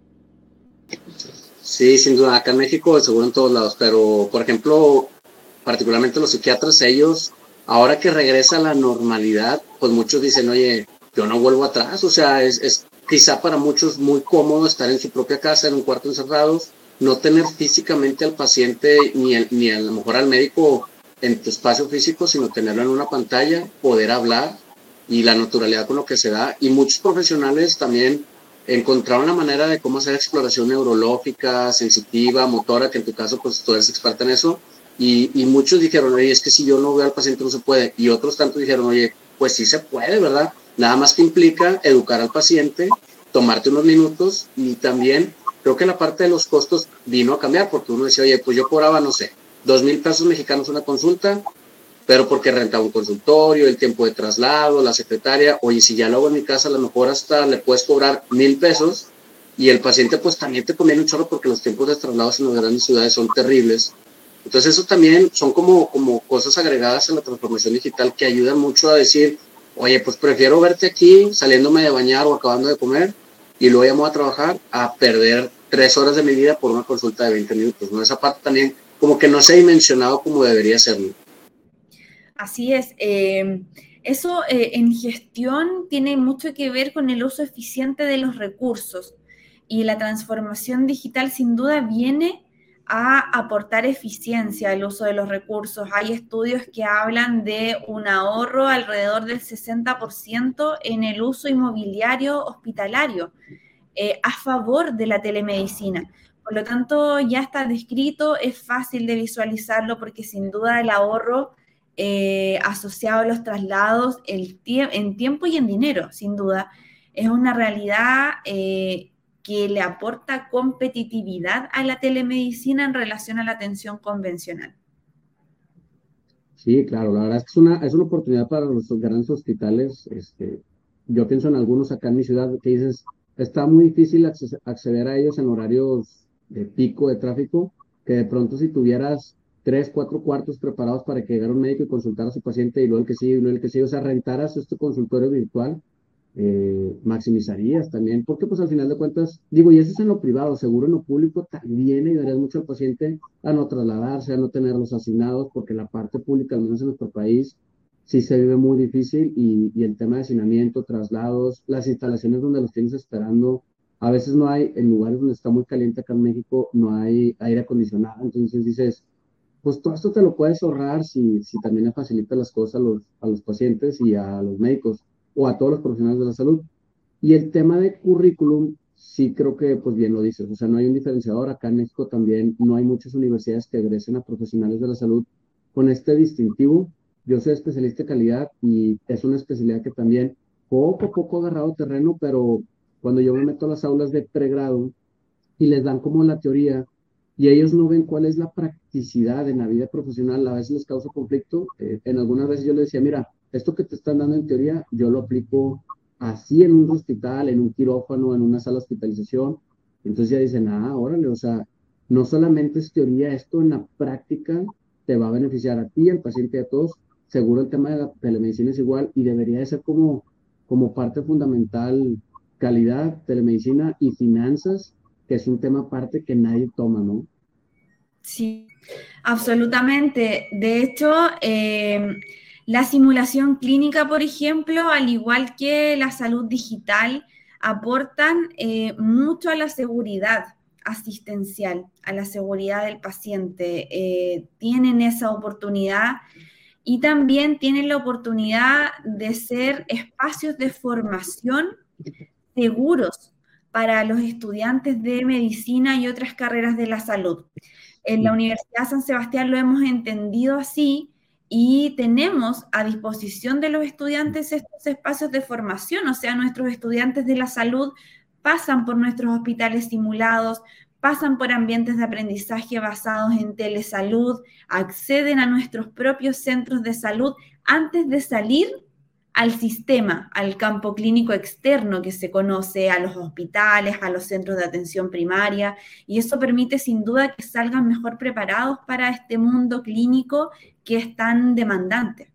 Sí, sin duda, acá en México, seguro en todos lados, pero por ejemplo, particularmente los psiquiatras, ellos, ahora que regresa a la normalidad, pues muchos dicen, oye, yo no vuelvo atrás, o sea, es, es quizá para muchos muy cómodo estar en su propia casa, en un cuarto encerrados, no tener físicamente al paciente, ni, el, ni a lo mejor al médico en tu espacio físico, sino tenerlo en una pantalla, poder hablar y la naturalidad con lo que se da. Y muchos profesionales también encontraron la manera de cómo hacer exploración neurológica, sensitiva, motora, que en tu caso pues tú eres experta en eso, y, y muchos dijeron, oye, es que si yo no veo al paciente no se puede, y otros tantos dijeron, oye, pues sí se puede, ¿verdad? Nada más que implica educar al paciente, tomarte unos minutos, y también creo que la parte de los costos vino a cambiar, porque uno decía, oye, pues yo cobraba, no sé, dos mil pesos mexicanos una consulta, pero porque rentaba un consultorio, el tiempo de traslado, la secretaria, oye, si ya lo hago en mi casa, a lo mejor hasta le puedes cobrar mil pesos, y el paciente pues también te conviene un chorro porque los tiempos de traslados en las grandes ciudades son terribles. Entonces eso también son como, como cosas agregadas en la transformación digital que ayudan mucho a decir, oye, pues prefiero verte aquí saliéndome de bañar o acabando de comer y luego ya me voy a trabajar a perder tres horas de mi vida por una consulta de veinte minutos, ¿no? Esa parte también como que no se ha dimensionado como debería serlo. Así es. Eh, eso eh, en gestión tiene mucho que ver con el uso eficiente de los recursos y la transformación digital sin duda viene a aportar eficiencia al uso de los recursos. Hay estudios que hablan de un ahorro alrededor del sesenta por ciento en el uso inmobiliario hospitalario eh, a favor de la telemedicina. Por lo tanto, ya está descrito, es fácil de visualizarlo porque sin duda el ahorro eh, asociado a los traslados el tie- en tiempo y en dinero, sin duda, es una realidad eh, que le aporta competitividad a la telemedicina en relación a la atención convencional. Sí, claro, la verdad es que es una, es una oportunidad para los grandes hospitales. Este, yo pienso en algunos acá en mi ciudad que dices, está muy difícil acces- acceder a ellos en horarios de pico de tráfico, que de pronto si tuvieras tres, cuatro cuartos preparados para que llegara un médico y consultara a su paciente y luego el que sigue y luego el que sigue, o sea, rentaras este consultorio virtual, eh, maximizarías también, porque pues al final de cuentas, digo, y eso es en lo privado, seguro en lo público también ayudarías mucho al paciente a no trasladarse, a no tenerlos asignados, porque la parte pública, al menos en nuestro país, sí se vive muy difícil y, y el tema de hacinamiento, traslados, las instalaciones donde los tienes esperando, a veces no hay, en lugares donde está muy caliente acá en México, no hay aire acondicionado, entonces dices, pues todo esto te lo puedes ahorrar si, si también le facilitas las cosas a los, a los pacientes y a los médicos o a todos los profesionales de la salud. Y el tema de currículum, sí creo que, pues bien lo dices, o sea, no hay un diferenciador. Acá en México también no hay muchas universidades que egresen a profesionales de la salud con este distintivo. Yo soy especialista de calidad y es una especialidad que también poco a poco ha agarrado terreno, pero cuando yo me meto a las aulas de pregrado y les dan como la teoría y ellos no ven cuál es la practicidad en la vida profesional, a veces les causa conflicto. Eh, en algunas veces yo les decía, mira, esto que te están dando en teoría, yo lo aplico así en un hospital, en un quirófano, en una sala de hospitalización. Entonces ya dicen, ah, órale, o sea, no solamente es teoría, esto en la práctica te va a beneficiar a ti, al paciente y a todos. Seguro el tema de la telemedicina es igual y debería de ser como, como parte fundamental calidad, telemedicina y finanzas, que es un tema aparte que nadie toma, ¿no? Sí, absolutamente. De hecho, eh, la simulación clínica, por ejemplo, al igual que la salud digital, aportan eh, mucho a la seguridad asistencial, a la seguridad del paciente. Eh, tienen esa oportunidad y también tienen la oportunidad de ser espacios de formación seguros para los estudiantes de medicina y otras carreras de la salud. En la Universidad San Sebastián lo hemos entendido así y tenemos a disposición de los estudiantes estos espacios de formación, o sea, nuestros estudiantes de la salud pasan por nuestros hospitales simulados, pasan por ambientes de aprendizaje basados en telesalud, acceden a nuestros propios centros de salud antes de salir al sistema, al campo clínico externo que se conoce, a los hospitales, a los centros de atención primaria, y eso permite sin duda que salgan mejor preparados para este mundo clínico que es tan demandante.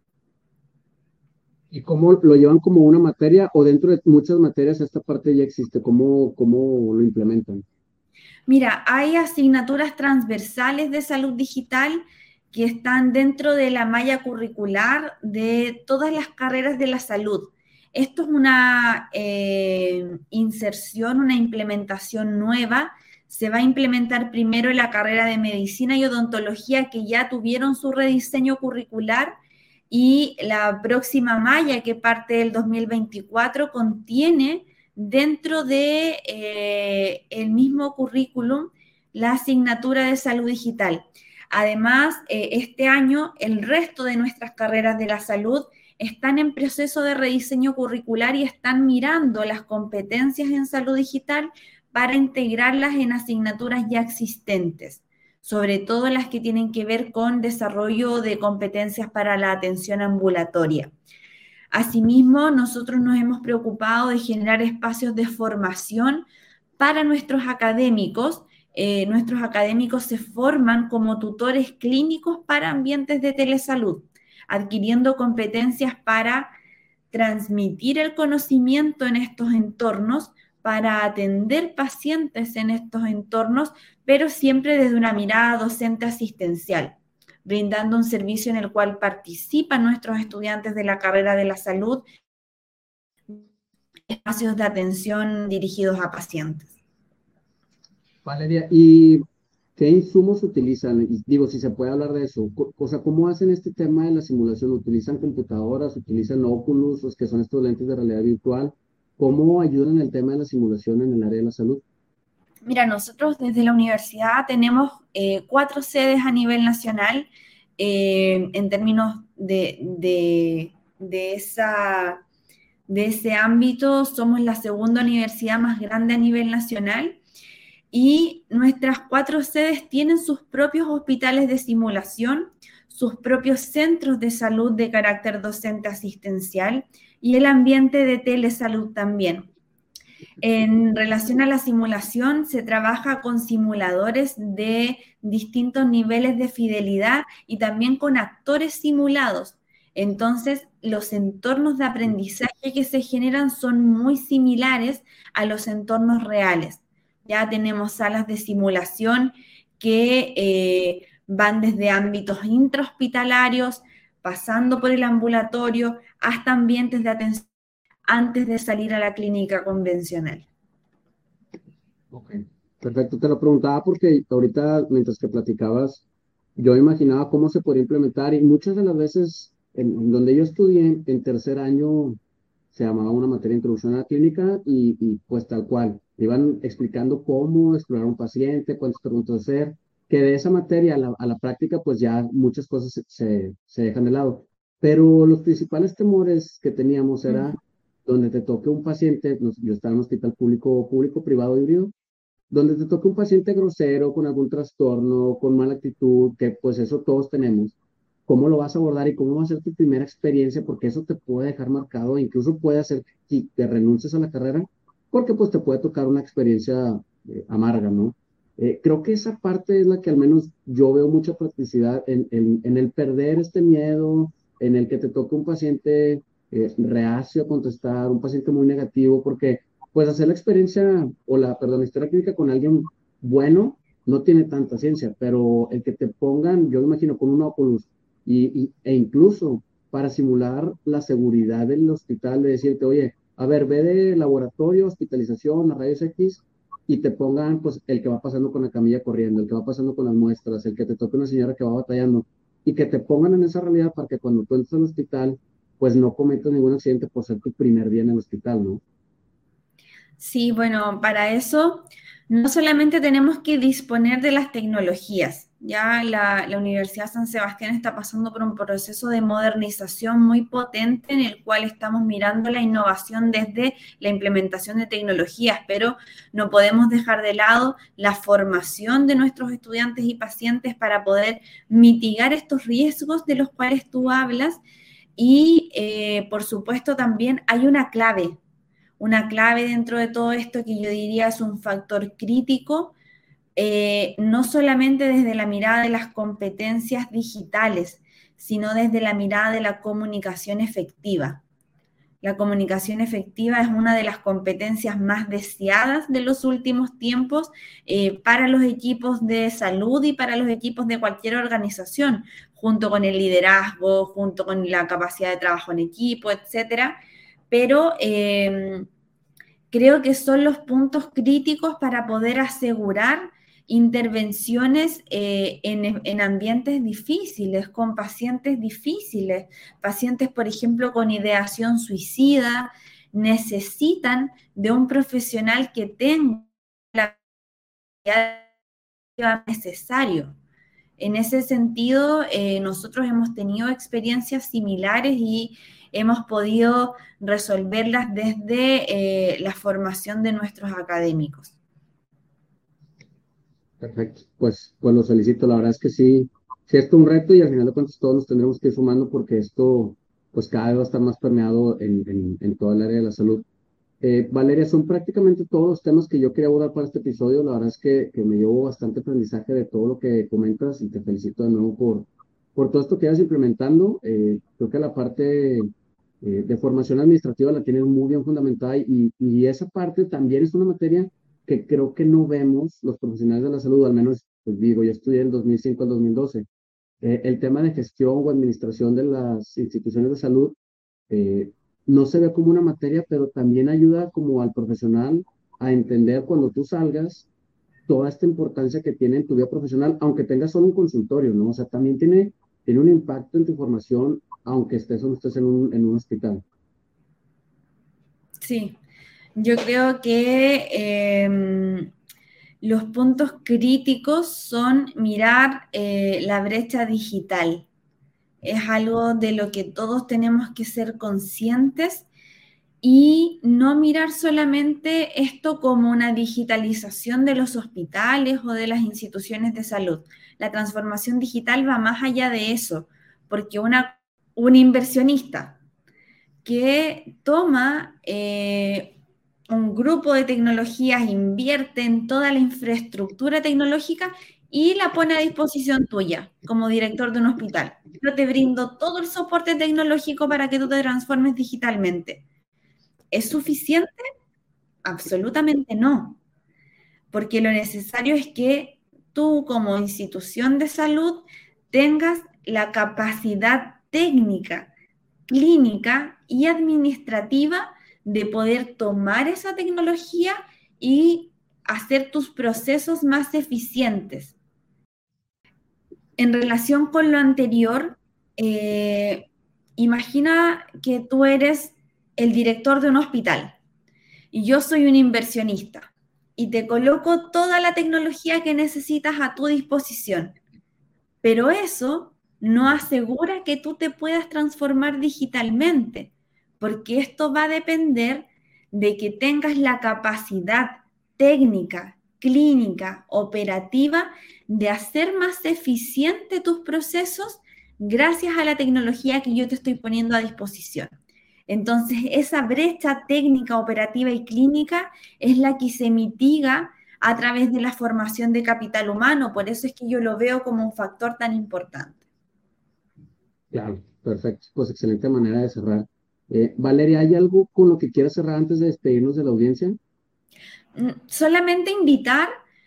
¿Y cómo lo llevan como una materia o dentro de muchas materias esta parte ya existe? ¿Cómo, cómo lo implementan? Mira, hay asignaturas transversales de salud digital que están dentro de la malla curricular de todas las carreras de la salud. Esto es una eh, inserción, una implementación nueva. Se va a implementar primero en la carrera de medicina y odontología que ya tuvieron su rediseño curricular y la próxima malla que parte del dos mil veinticuatro contiene dentro de eh, el mismo currículum la asignatura de salud digital. Además, eh, este año el resto de nuestras carreras de la salud están en proceso de rediseño curricular y están mirando las competencias en salud digital para integrarlas en asignaturas ya existentes, sobre todo las que tienen que ver con desarrollo de competencias para la atención ambulatoria. Asimismo, nosotros nos hemos preocupado de generar espacios de formación para nuestros académicos. Eh, nuestros académicos se forman como tutores clínicos para ambientes de telesalud, adquiriendo competencias para transmitir el conocimiento en estos entornos, para atender pacientes en estos entornos, pero siempre desde una mirada docente asistencial, brindando un servicio en el cual participan nuestros estudiantes de la carrera de la salud, espacios de atención dirigidos a pacientes. Valeria, ¿y qué insumos utilizan? Y digo, si se puede hablar de eso. Co- O sea, ¿cómo hacen este tema de la simulación? ¿Utilizan computadoras? ¿Utilizan Oculus, los que son estos lentes de realidad virtual? ¿Cómo ayudan el tema de la simulación en el área de la salud? Mira, nosotros desde la universidad tenemos eh, cuatro sedes a nivel nacional eh, en términos de, de, de, esa, de ese ámbito. Somos la segunda universidad más grande a nivel nacional y nuestras cuatro sedes tienen sus propios hospitales de simulación, sus propios centros de salud de carácter docente asistencial y el ambiente de telesalud también. En relación a la simulación, se trabaja con simuladores de distintos niveles de fidelidad y también con actores simulados. Entonces, los entornos de aprendizaje que se generan son muy similares a los entornos reales. Ya tenemos salas de simulación que eh, van desde ámbitos intrahospitalarios, pasando por el ambulatorio, hasta ambientes de atención antes de salir a la clínica convencional. Ok, perfecto. Te lo preguntaba porque ahorita, mientras que platicabas, yo imaginaba cómo se podría implementar y muchas de las veces en, en donde yo estudié, en tercer año, se llamaba una materia de introducción a la clínica y, y pues tal cual, iban explicando cómo explorar un paciente, cuántas preguntas hacer, que de esa materia a la, a la práctica pues ya muchas cosas se, se, se dejan de lado. Pero los principales temores que teníamos era donde te toque un paciente, nos- yo estaba en un hospital público, público-privado híbrido, donde te toque un paciente grosero, con algún trastorno, con mala actitud, que pues eso todos tenemos, ¿cómo lo vas a abordar y cómo va a ser tu primera experiencia? Porque eso te puede dejar marcado, e incluso puede hacer que te renuncies a la carrera, porque pues te puede tocar una experiencia eh, amarga, ¿no? Eh, creo que esa parte es la que al menos yo veo mucha practicidad en, en, en el perder este miedo, en el que te toque un paciente eh, reacio a contestar, un paciente muy negativo, porque pues hacer la experiencia o la, perdón, la historia clínica con alguien bueno no tiene tanta ciencia, pero el que te pongan, yo me imagino, con un Oculus y, y- e incluso para simular la seguridad del hospital, de decirte, oye, a ver, ve de laboratorio, hospitalización, a rayos X, y te pongan, pues, el que va pasando con la camilla corriendo, el que va pasando con las muestras, el que te toque una señora que va batallando, y que te pongan en esa realidad para que cuando tú entres al hospital, pues no cometas ningún accidente por ser tu primer día en el hospital, ¿no? Sí, bueno, para eso no solamente tenemos que disponer de las tecnologías, ya la, la Universidad San Sebastián está pasando por un proceso de modernización muy potente en el cual estamos mirando la innovación desde la implementación de tecnologías, pero no podemos dejar de lado la formación de nuestros estudiantes y pacientes para poder mitigar estos riesgos de los cuales tú hablas y, eh, por supuesto, también hay una clave una clave dentro de todo esto que yo diría es un factor crítico, eh, no solamente desde la mirada de las competencias digitales, sino desde la mirada de la comunicación efectiva. La comunicación efectiva es una de las competencias más deseadas de los últimos tiempos eh, para los equipos de salud y para los equipos de cualquier organización, junto con el liderazgo, junto con la capacidad de trabajo en equipo, etcétera. Pero eh, creo que son los puntos críticos para poder asegurar intervenciones eh, en, en ambientes difíciles, con pacientes difíciles, pacientes, por ejemplo, con ideación suicida, necesitan de un profesional que tenga la habilidad necesario. En ese sentido, eh, nosotros hemos tenido experiencias similares y hemos podido resolverlas desde eh, la formación de nuestros académicos. Perfecto, pues, pues lo solicito, la verdad es que sí, sí es un reto y al final de cuentas todos nos tendremos que ir sumando porque esto pues cada vez va a estar más permeado en, en, en toda el área de la salud. Eh, Valeria, son prácticamente todos los temas que yo quería abordar para este episodio, la verdad es que, que me llevo bastante aprendizaje de todo lo que comentas y te felicito de nuevo por, por todo esto que vas implementando. Eh, creo que la parte eh, de formación administrativa la tienes muy bien fundamentada y, y esa parte también es una materia que creo que no vemos los profesionales de la salud, al menos, pues digo, yo estudié del dos mil cinco al dos mil doce. Eh, el tema de gestión o administración de las instituciones de salud eh, no se ve como una materia, pero también ayuda como al profesional a entender cuando tú salgas toda esta importancia que tiene en tu vida profesional, aunque tengas solo un consultorio, ¿no? O sea, también tiene, tiene un impacto en tu formación, aunque estés o no estés en un, en un hospital. Sí, yo creo que eh, los puntos críticos son mirar eh, la brecha digital. Es algo de lo que todos tenemos que ser conscientes y no mirar solamente esto como una digitalización de los hospitales o de las instituciones de salud. La transformación digital va más allá de eso, porque una, un inversionista que toma eh, un grupo de tecnologías, invierte en toda la infraestructura tecnológica y la pone a disposición tuya como director de un hospital. Yo te brindo todo el soporte tecnológico para que tú te transformes digitalmente. ¿Es suficiente? Absolutamente no, porque lo necesario es que tú como institución de salud tengas la capacidad técnica, clínica y administrativa de poder tomar esa tecnología y hacer tus procesos más eficientes. en relación con lo anterior, eh, imagina que tú eres el director de un hospital y yo soy un inversionista y te coloco toda la tecnología que necesitas a tu disposición, pero eso no asegura que tú te puedas transformar digitalmente, porque esto va a depender de que tengas la capacidad técnica, clínica, operativa de hacer más eficiente tus procesos gracias a la tecnología que yo te estoy poniendo a disposición. Entonces, esa brecha técnica, operativa y clínica es la que se mitiga a través de la formación de capital humano. Por eso es que yo lo veo como un factor tan importante. Claro, perfecto. Pues excelente manera de cerrar. Eh, Valeria, ¿hay algo con lo que quieras cerrar antes de despedirnos de la audiencia? Solamente invitar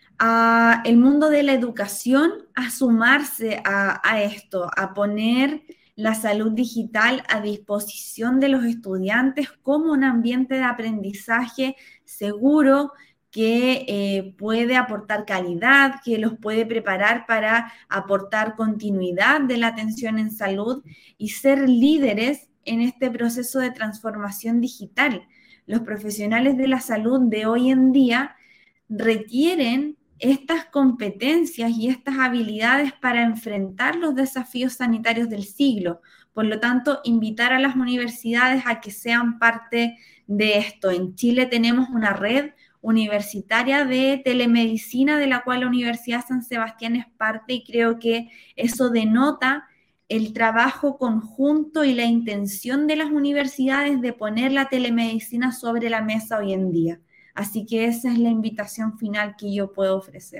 al mundo de la educación a sumarse a, a esto, a poner la salud digital a disposición de los estudiantes como un ambiente de aprendizaje seguro que eh, puede aportar calidad, que los puede preparar para aportar continuidad de la atención en salud y ser líderes en este proceso de transformación digital. Los profesionales de la salud de hoy en día requieren estas competencias y estas habilidades para enfrentar los desafíos sanitarios del siglo. Por lo tanto, invitar a las universidades a que sean parte de esto. En Chile tenemos una red universitaria de telemedicina de la cual la Universidad San Sebastián es parte y creo que eso denota el trabajo conjunto y la intención de las universidades de poner la telemedicina sobre la mesa hoy en día. Así que esa es la invitación final que yo puedo ofrecer.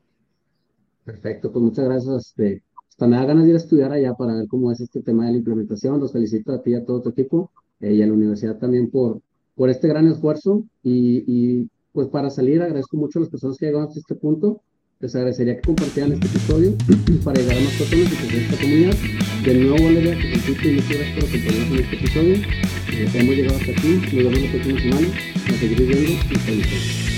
Perfecto, pues muchas gracias. Este, hasta me da ganas de ir a estudiar allá para ver cómo es este tema de la implementación. Los felicito a ti y a todo tu equipo eh, y a la universidad también por, por este gran esfuerzo. Y, y pues para salir agradezco mucho a las personas que llegaron hasta este punto. Les agradecería que compartieran este episodio para llegar a más personas y crecer esta comunidad. De nuevo, Valeria, te felicito y muchas gracias por acompañarnos en este episodio. Eh, hemos llegado hasta aquí. Nos vemos la próxima semana. Nos seguiremos viendo y felices.